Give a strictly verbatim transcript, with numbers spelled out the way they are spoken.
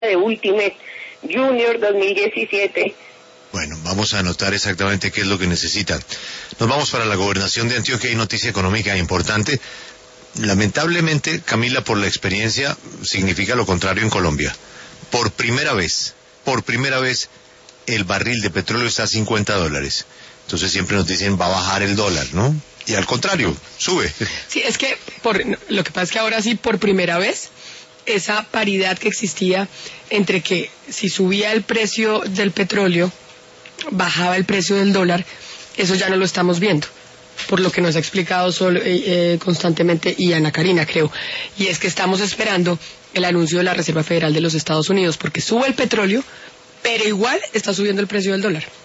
de Ultimate Junior dos mil diecisiete. Bueno, vamos a anotar exactamente qué es lo que necesitan. Nos vamos para la gobernación de Antioquia. Hay noticia económica importante. Lamentablemente, Camila, por la experiencia, significa lo contrario en Colombia. Por primera vez, por primera vez, el barril de petróleo está a cincuenta dólares. Entonces siempre nos dicen, va a bajar el dólar, ¿no? Y al contrario, sube. Sí, es que por, lo que pasa es que ahora sí, por primera vez, esa paridad que existía entre que si subía el precio del petróleo, bajaba el precio del dólar, eso ya no lo estamos viendo, por lo que nos ha explicado solo, eh, eh, constantemente y Ana Karina, creo, y es que estamos esperando el anuncio de la Reserva Federal de los Estados Unidos, porque sube el petróleo, pero igual está subiendo el precio del dólar.